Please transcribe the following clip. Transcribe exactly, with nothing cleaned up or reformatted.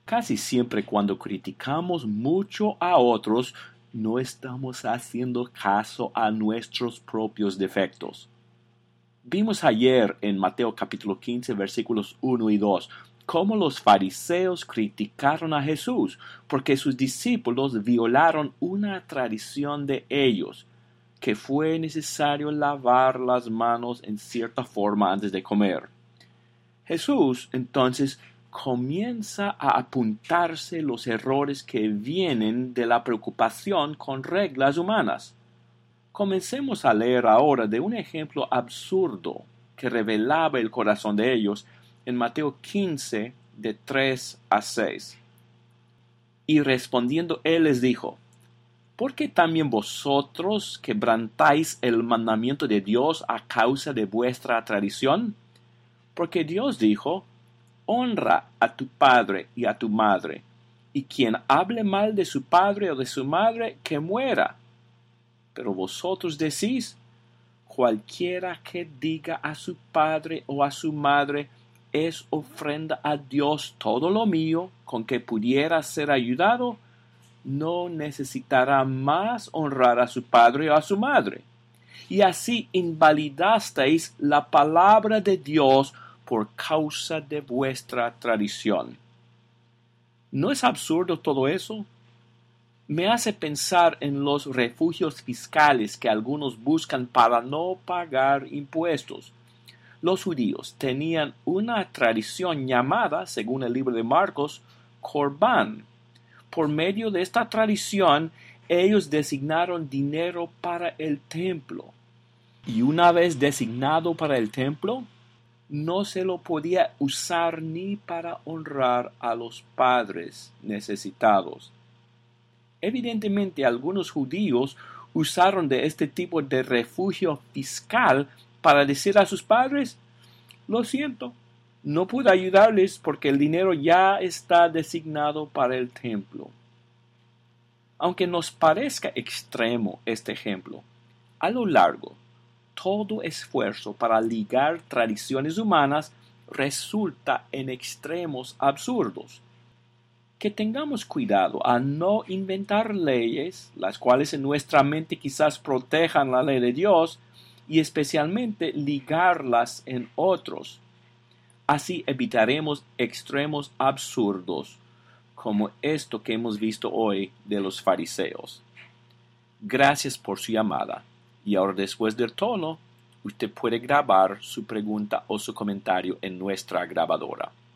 Casi siempre cuando criticamos mucho a otros, no estamos haciendo caso a nuestros propios defectos. Vimos ayer en Mateo capítulo quince versículos uno y dos cómo los fariseos criticaron a Jesús porque sus discípulos violaron una tradición de ellos, que fue necesario lavar las manos en cierta forma antes de comer. Jesús entonces comienza a apuntarse los errores que vienen de la preocupación con reglas humanas. Comencemos a leer ahora de un ejemplo absurdo que revelaba el corazón de ellos en Mateo quince, de tres a seis. Y respondiendo él les dijo: ¿Por qué también vosotros quebrantáis el mandamiento de Dios a causa de vuestra tradición? Porque Dios dijo: honra a tu padre y a tu madre, y quien hable mal de su padre o de su madre, que muera. Pero vosotros decís: cualquiera que diga a su padre o a su madre, es ofrenda a Dios todo lo mío con que pudiera ser ayudado, no necesitará más honrar a su padre o a su madre. Y así invalidasteis la palabra de Dios por causa de vuestra tradición. ¿No es absurdo todo eso? Me hace pensar en los refugios fiscales que algunos buscan para no pagar impuestos. Los judíos tenían una tradición llamada, según el libro de Marcos, Corbán. Por medio de esta tradición, ellos designaron dinero para el templo. Y una vez designado para el templo, no se lo podía usar ni para honrar a los padres necesitados. Evidentemente, algunos judíos usaron de este tipo de refugio fiscal para decir a sus padres: lo siento, no pude ayudarles porque el dinero ya está designado para el templo. Aunque nos parezca extremo este ejemplo, a lo largo, todo esfuerzo para ligar tradiciones humanas resulta en extremos absurdos. Que tengamos cuidado a no inventar leyes, las cuales en nuestra mente quizás protejan la ley de Dios, y especialmente ligarlas en otros. Así evitaremos extremos absurdos, como esto que hemos visto hoy de los fariseos. Gracias por su llamada. Y ahora, después del tono, usted puede grabar su pregunta o su comentario en nuestra grabadora.